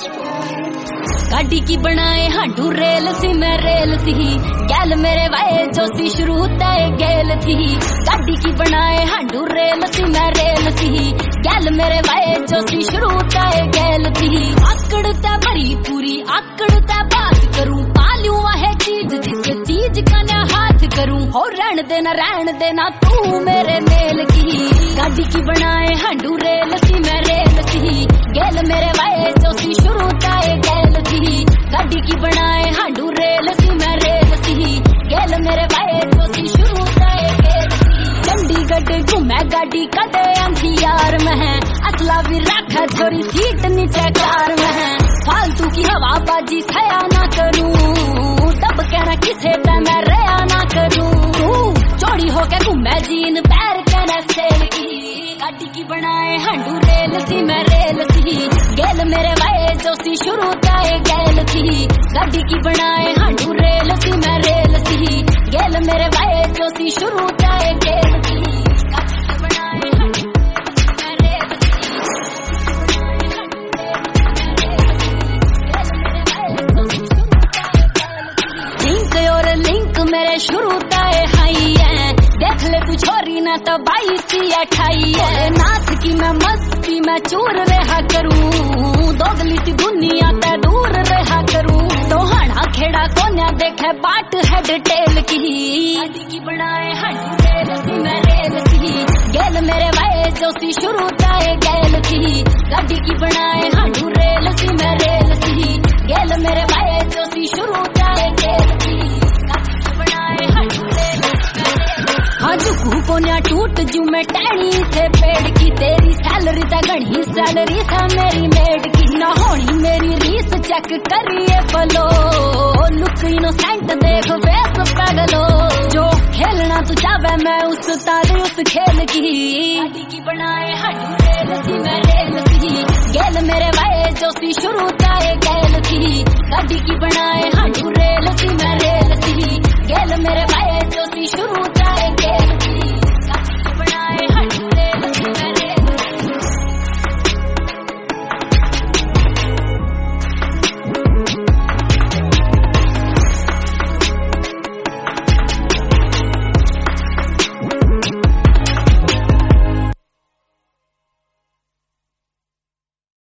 गाड़ी की बनाए हांडू रेल सी मैं रेल सी गैल मेरे वाए जो सी शुरू तय गेल थी। गाड़ी की बनाए हांडू रेल सी मैं रेल सी गैल मेरे वाए जो सी शुरू तय गेल थी। आकड़ तय भरी पूरी आकड़ तय बात करूं पालू है चीज जिस चीज का न हाथ करूं हो रहन देना तू मेरे मेल की। गाड़ी की बनाए हांडू रेल सी मैं रेल सी गैल मेरे वाए जो सी शुरू तय गेल थी। गाड़ी की बनाए हांडू रेल सी मैं रेल सी गैल मेरे वाए जो सी शुरू तय गेल थी। चंडीगढ़ घूमे गाड़ी कदे अंधियार में है असला भी रखा छोरी सीट नीचे कार में है। फालतू की हवाबाजी खया ना करूं तब कहना किसे मैं रया ना करूं। चौड़ी होके घूमे जीन पैर कहना सेल की। गाड़ी की बनाए हांडू रेल सी मैं रेल सी गैल मेरे वाए जो सी शुरू तय गेल थी। गाड़ी की बनाए हांडू रेल सी मैं रेल सी गैल मेरे वाए जो सी शुरू तय गेल थी। गाड़ी की बनाए हांडू रेल सी लिंक और लिंक मेरे शुरू तय हाई है। देख ले तू छोरी ना तो 22 28 है। नाच की मैं मस्ती में चूर रहा करूं दोगली सी दुनिया ते दूर रहा करूं। तो हड़ा खेड़ा कोन्या देखे बाट हेड टेल की। गाड़ी की बनाए हांडू रेल सी मैं रेल सी गैल मेरे वाए जो सी शुरू तय गेल थी। गाड़ी की बनाए हांडू रेल सी मैं रेल सी गैल मेरे वाए जो सी शुरू तय गेल थी। गाड़ी की बनाए हांडू रेल हाँ झुकू कोन्या टूट जू मैं टहनी से पेड़ की। तेरी सैलरी ते घनी सैलरी था मेरी मेड की। ना होनी मेरी रीस चेक करिए फलो लुक इनोसेंट देख फेस पगलो। जो खेलना तू चाहे मैं उस तारी उस खेल की। गाड़ी की बनाए हांडू रेल सी मैं रेल सी गैल मेरे वाए जो सी शुरू तय गेल थी। गाड़ी की बनाए हांडू रेल